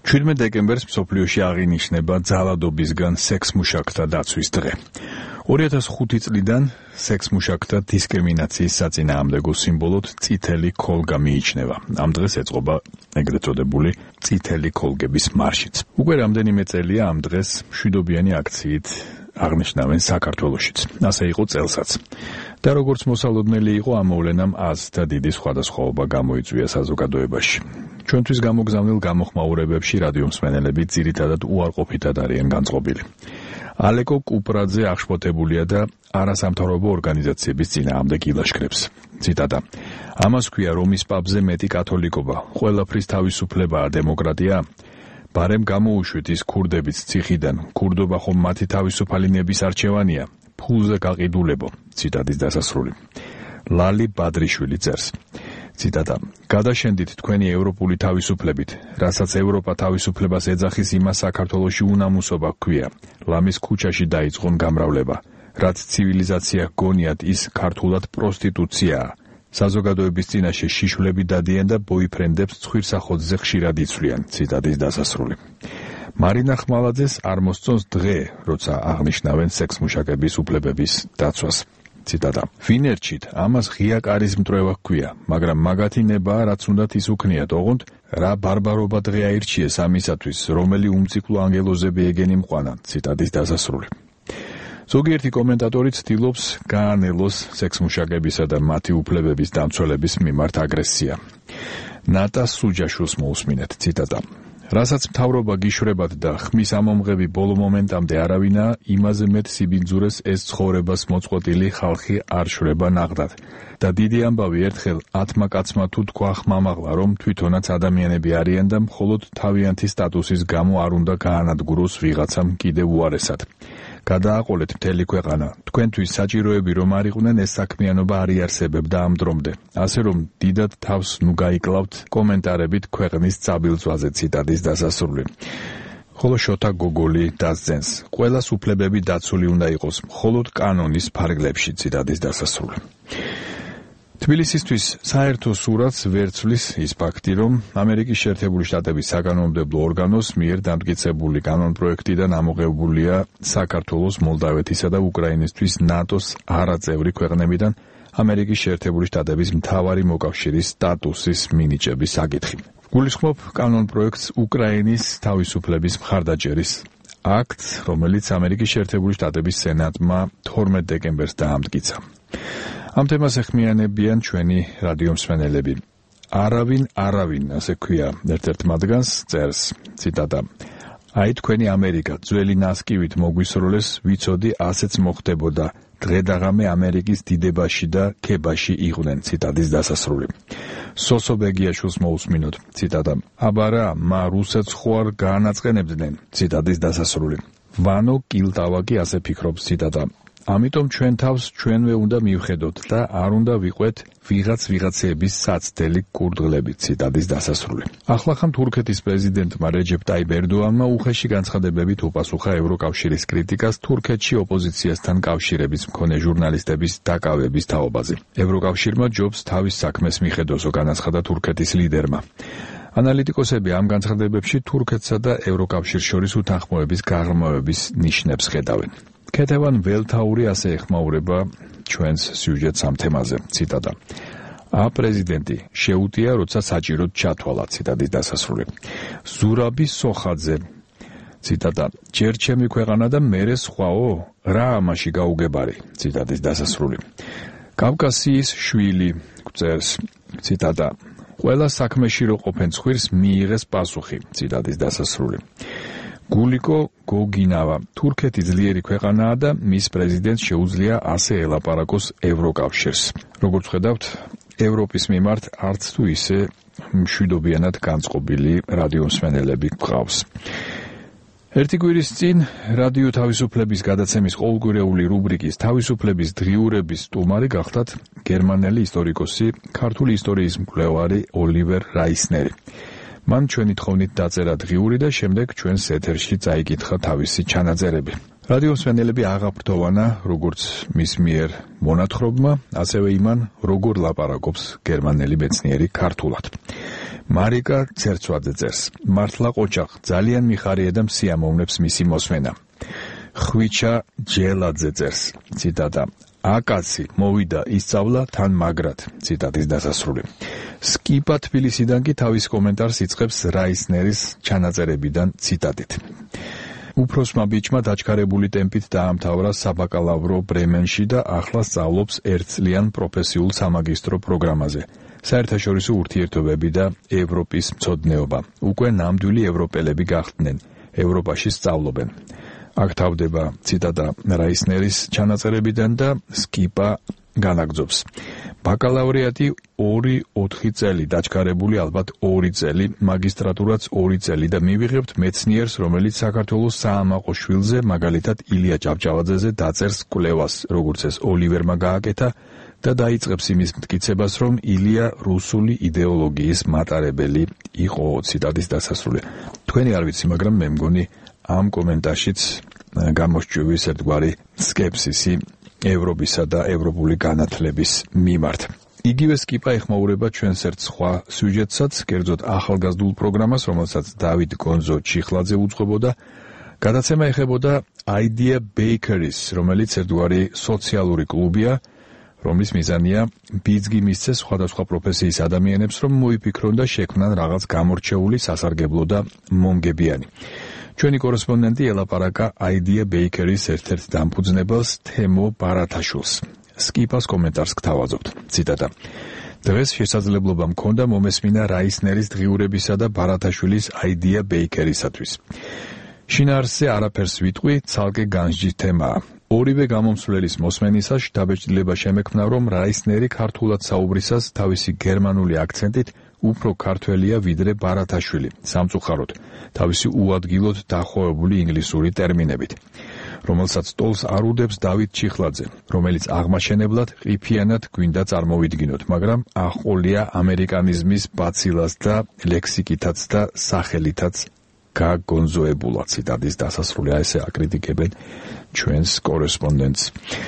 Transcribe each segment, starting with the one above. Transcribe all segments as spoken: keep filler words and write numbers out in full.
ჩვიდმეტ დეკემბერს მსოფლიოში აღინიშნება ძალადობისგან სექსმუშაკთა დაცვის დღე. ორი ათას ხუთი წლიდან სექსმუშაკთა დისკრიმინაციის საწინააღმდეგო სიმბოლოდ წითელი ქოლგა მიიჩნევა. ამ დღეს ეწყობა ეგრეთ წოდებული წითელი ქოლგების მარშიც. უკვე რამდენიმე წელია ამ დღეს მშვიდობიანი აქციით აღნიშნავენ საქართველოშიც. ასე იყო წელსაც. და როგორც მოსალოდნელი იყო ამ მოვლენამ აზრთა დიდი სხვადასხვაობა გამოიწვია საზოგადოებაში. ჩვენთვის გამოგზავნილ გამოხმაურებებში რადიო მსმენელები ძირითადად უარყოფითად არიან განწყობილი. ალეკო კუპრაძე აღშფოთებულია და არასამთავრობო ორგანიზაციების წინააღმდეგ ილაშქრებს. ციტატა: ამას ქვია რომის პაპზე მეტი კათოლიკობა, ყველაფრის თავისუფლებაა დემოკრატია. ბარემ გამოუშვით ის ქურდებიც ციხიდან, ქურდობა ხომ მათი თავისუფალი ნების არჩევანია, ფულზე გაყიდულებო. ციტატის დასასრული. ლალი ბადრიშვილი წერს. ციტატა: გადაშენდით თქვენი ევროპული თავისუფლებით, რასაც ევროპა თავისუფლებას ეძახის, იმას საქართველოში უნამუსობა ჰქვია. ლამის ქუჩაში დაიწყონ გამრავლება. რაც ცივილიზაცია გონიათ, ის ქართულად პროსტიტუციაა. საზოგადოების წინაშე შიშვლები დადიან და ბოიფრენდებს ცხვირსახოძზე ხშირად იცვლიან. ციტატის დასასრული. მარინა ხმალაძეს არ მოსწონს დღე, როცა აღნიშნავენ სექსმუშაკების უფლებების დაცვას. ციტატა: ვინერჩით, ამას ღია კარის მტრევა ჰქვია, მაგრამ მაგათი ნება, რაც უნდათ ის უქნიათ, ოღონდ რა ბარბარობა დღე აირჩიეს ამისათვის, რომელი უმციკლო ანგელოზები ეგენი მყვანა. ციტატის დასასრული. ზოგიერთი კომენტატორი ცდილობს გაანელოს სექსმუშაკებისა და მათი უფლებების დამცველების მიმართ აგრესია. ნატა სუჯაშვილს მოусმინეთ. ციტატა: რასაც მთავრობა გიშვრებათ და ხმის ამომღები ბოლო მომენტამდე არავინაა, იმაზე მეტ სიბინძურეს ეს ცხოვრებას მოწყვეტილი ხალხი არ შვრება ნაღდად. და დიდი ამბავი ერთხელ ათმა კაცმა თუ თქვა ხმამაღლა, რომ თვითონაც ადამიანები არიან და მხოლოდ თავიანთი სტატუსის გამო არ უნდა გაანადგუროს ვიღაცამ კიდევ უარესად. გადააყოლეთ მთელი ქვეყანა. თქვენთვის საჭიროები რომ არ იყვნენ, ეს საქმიანობა არ იარსებებდა ამ დრომდე. ასე რომ დიდად თავს ნუ გაიკლავთ კომენტარებით ქვეყნის წაბილწვაზე. ციტატის დასასრული. ხოლო შოთა გოგოლი დასძენს: ყველას უფლებები დაცული უნდა იყოს, მხოლოდ კანონის ფარგლებში. ციტატის დასასრული. თბილისისთვის საერთო სურათს ვერ ცვლის ის ფაქტი, რომ ამერიკის შეერთებული შტატების საკანონმდებლო ორგანოს მიერ დამტკიცებული კანონპროექტიდან ამოღებულია საქართველოს, მოლდავეთისა და უკრაინისთვის ნატოს არაწევრი ქვეყნებიდან ამერიკის შეერთებული შტატების მთავარი მოკავშირის სტატუსის მინიჭების საკითხი. გულისხმობ კანონპროექტს უკრაინის თავისუფლების მხარდაჭერის აქტს, რომელიც ამერიკის შეერთებული შტატების სენატმა თორმეტ დეკემბერს დაამტკიცა. ამ თემას ეხმიანებიან ჩვენი რადიო მსმენელები. არავინ არავინ, ასე ქვია ერთ-ერთ მათგანს, წერს. ციტატა: აი თქვენი ამერიკა ძველი ნასკივით მოგვისროლეს, ვიცოდი ასეც მოხდებოდა. დღედაღამე ამერიკის დიდებაში და ქებაში იყვნენ. ციტატის დასასრული. სოსო ბეგიაშვილს მოусმინოთ. ციტატა: აბარა, მა რუსეთს ხო არ გაანაწყენებდნენ. ციტატის დასასრული. ვანო კილტავაკი ასე ფიქრობს. ციტატა: ამიტომ ჩვენ თავს ჩვენვე უნდა მივხედოთ და არ უნდა ვიყვეთ ვიღაც ვიღაცების საცდელი კურდღლებით. ციტატის დასასრული. ახლახან თურქეთის პრეზიდენტმა რეჯეფ ტაიპ ერდოანმა უხეში განცხადებებით უპასუხა ევროკავშირის კრიტიკას თურქეთში ოპოზიციასთან კავშირების მქონე ჟურნალისტების დაკავების თაობაზე. ევროკავშირმა ჯობს თავის საქმეს მიხედოსო, განაცხადა თურქეთის ლიდერმა. ანალიტიკოსები ამ განცხადებებში თურქეთსა და ევროკავშირს შორის უთანხმოების გაღრმავების ნიშნებს ხედავენ. ქეთევან ველთაური ასე ეხმაურება ჩვენს სიუჟეტს ამ თემაზე. ციტატა: ა პრეზიდენტი შეუტია, როცა საჭიროდ ჩათვალა. ციტატის დასასრული. ზურაბი სოხაძე. ციტატა: ჯერ ჩემი ქვეყანა და მერე სხვაო, რა ამაში გაუგებარი. ციტატის დასასრული. კავკასიის შვილი წერს. ციტატა: ყველა საქმეში რო ყოფენ ცხვირს მიიღეს პასუხი. ციტატის დასასრული. გულიკო გოგინავა. თურქეთი ძლიერი ქვეყანაა და მის პრეზიდენტს შეუძლია ასე ელაპარაკოს ევროკავშირს. როგორც ხედავთ, ევროპის მიმართ არც თუ ისე მშვიდობიანად განწყობილი რადიო მსმენელები გვყავს. ერთი კვირის წინ რადიო თავისუფლების გადაცემის ყოველკვირეული რუბრიკის თავისუფლების დღიურების სტუმარი გახდათ გერმანელი ისტორიკოსი, ქართული ისტორიის მკვლევარი ოლივერ რაისნერი. მან ჩვენი თხოვნით დაწერა დღიური და შემდეგ ჩვენს ეთერში წაიკითხა თავისი ჩანაწერები. რადიო მსმენელები აღაფრთოვანა როგორც მის მიერ მონათხრობმა, ასევე იმან, როგორ ლაპარაკობს გერმანელი მეცნიერი ქართულად. მარიკა ცერცვაძე წერს: მართლა ყოჩაღ, ძალიან მიხარია და მსიამოვნებს მისი მოსმენა. ხვიჩა ჯელაძე წერს, ციტატა: აკაცი მოვიდა ისწავლა თან მაგრად, ციტატის დასასრული. სკიპა თბილისიდან კი თავის კომენტარს იწყებს რაისნერის ჩანაწერებიდან ციტატით. უფროსმა ბიჭმა დაჩქარებული ტემპით დაამთავრა საბაკალავრო ბრემენში და ახლა სწავლობს ერთწლიან პროფესიულ სამაგისტრო პროგრამაზე. საერთაშორისო ურთიერთობები და ევროპის მცოდნეობა. უკვე ნამდვილი ევროპელები გახდნენ, ევროპაში სწავლობენ. აქ თავდება ციტატა რაისნერის ჩანაწერებიდან და სკიპა განაგძობს. ბაკალავრიატი ორი ოთხი წელი, დაჩქარებული ალბათ ორი წელი, მაგისტრატურაც ორი წელი და მივიღებთ მეცნიერს, რომელიც საქართველოს საამაყო შვილზე, მაგალითად ილია ჭავჭავაძეზე დაწერს კვლევას, როგორც ეს ოლივერმა გააკეთა და დაიწყებს იმის მტკიცებას, რომ ილია რუსული იდეოლოგიის მატარებელი იყო, ციტატის დასასრული. თქვენი არ ვიცი, მაგრამ მე მგონი ამ კომენტარშიც გამოსჭვივის ერთგვარი სკეპსისი ევროპისა და ევროპული განათლების მიმართ. იგივე სკიპა ეხმაურება ჩვენს ერთ სხვა სიუჟეტსაც, კერძოდ ახალგაზრდულ პროგრამას, რომელსაც დავით გონძო ჩიხლაძე უძღვებოდა. გადაცემა ეხებოდა Idea Bakeries, რომელიც ერთგვარი სოციალური კლუბია, რომლის მიზანია ბიძგი მისცეს სხვადასხვა პროფესიის ადამიანებს, რომ მოიფიქრონ და შექმნან რაღაც გამორჩეული, სასარგებლო და მომგებიანი. ჩვენი კორესპონდენტი ელაპარაკა Idea Bakeries ერთ-ერთ დამფუძნებელს თემო ბარათაშვილს. სკიპას კომენტარს გთავაზობთ. ციტატა: დღეს შესაძლებლობა მქონდა მომესმინა რაისნერის დღიურებისა და ბარათაშვილის Idea Bakeries-ისთვის. შინაარსზე არაფერს ვიტყვი, ცალკე განსჯის თემაა. ორივე გამომსვლელის მოსმენისას შთაბეჭდილება შემექმნა, რომ რაისნერი ქართულად საუბრისას თავისი გერმანული აქცენტით უფრო ქართველია ვიდრე ბარათაშვილი, სამწუხაროდ, თავისი უადგილოდ დახოვებული ინგლისური ტერმინებით, რომელსაც ტოლს არ უდებს დავით ჩიხლაძე, რომელიც აღმაშენებლად ყიფიანად გვინდა წარმოვიდგინოთ, მაგრამ აღყოლია ამერიკანიზმის ბაცილას და ლექსიკითაც და სახელითაც გაგონზოებულა, ციტატის დასასრული. ესე აკრიტიკებენ ჩვენს კორესპონდენტს.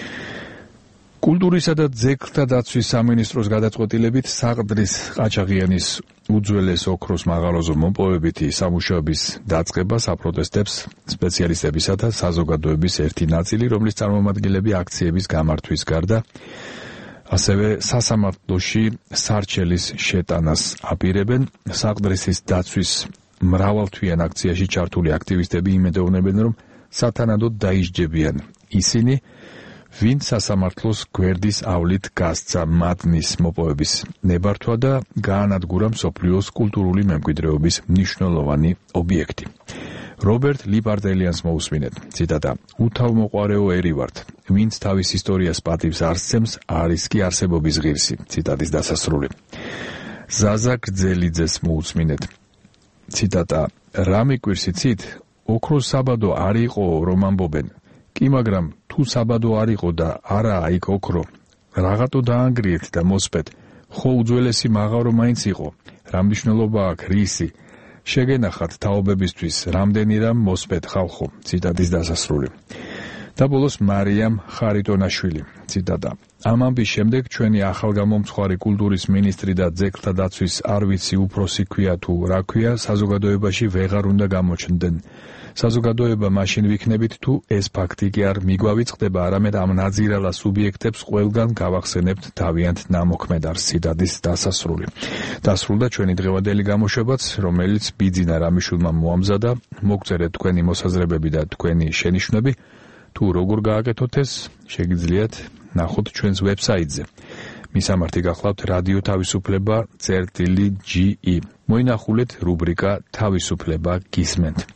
კულტურისა და ძეგლთა დაცვის სამინისტროს გადაწყვეტილებით საყდრის ყაჩაღიანის უძველეს ოქროს მაღაროზე მოპოვებითი სამუშაოების დაწყებას აპროტესტებს სპეციალისტებისა და საზოგადოების ერთი ნაწილი, რომლის წარმომადგენლები აქციების გამართვის გარდა ასევე სასამართლოში სარჩელის შეტანას აპირებენ. საყდრისის დაცვის მრავალთვიან აქციაში ჩართული აქტივისტები იმედოვნებენ, რომ სათანადოდ დაისჯებიან ისინი, ვინც სასამართლოს გვერდის ავლით გასცა მადნის მოპოვების ნებართვა და გაანადგურა მსოფლიოს კულტურული მემკვიდრეობის მნიშვნელოვანი ობიექტი. რობერტ ლიპარდელიანს მოусმინეთ. ციტატა: უთავმოყვარეო ერი ვართ, ვინც თავის ისტორიას პატივს არ სცემს, არის კი არსებობის ღირსი. ციტატის დასასრული. ზაზა გრძელიძეს მოусმინეთ. ციტატა: რა მიკვირს იცით? ოქროს საბადო არ იყო, რომ ამბობენ. კი, მაგრამ თუ საბადო არ იყო და არაა იქ ოქრო, რაღაცო დაანგრიეთ და მოსპეთ, ხო უძველესი მაღარო მაინც იყო. რა მნიშვნელობა აქვს რისი? შეგენახათ თაობებისთვის, რამდენი რამ მოსპეთ ხალხო. ციტატის დასასრული. და ბოლოს მარიამ ხარიტონაშვილი. ციტატა: ამ ამბის შემდეგ ჩვენი ახალგამომცხვარი კულტურის მინისტრი და ძეგლთა დაცვის არ ვიცი უფროსი ქვია თუ რა ქვია, საზოგადოებაში ვეღარ უნდა გამოჩნდნენ. საზოგადოება მაშინ ვიქნებით, თუ ეს ფაქტი კი არ მიგვავიწყდება, არამედ ამ ნაძირალა სუბიექტებს ყველგან გავახსენებთ თავიანთ ნამოქმედარს. ციტატის დასასრული. დასრულდა ჩვენი დღევანდელი გამოშვებაც, რომელიც ბიძინა რამიშვილმა მოამზადა. მოგწერეთ თქვენი მოსაზრებები და თქვენი შენიშვნები. თუ როგორ გააკეთოთ ეს, შეგიძლიათ ნახოთ ჩვენს ვებსაიტზე. მისამართი გახლავთ რადიო თავისუფლება წერტილი ჯი ი. მოინახულეთ რუბრიკა თავისუფლება გისმენთ.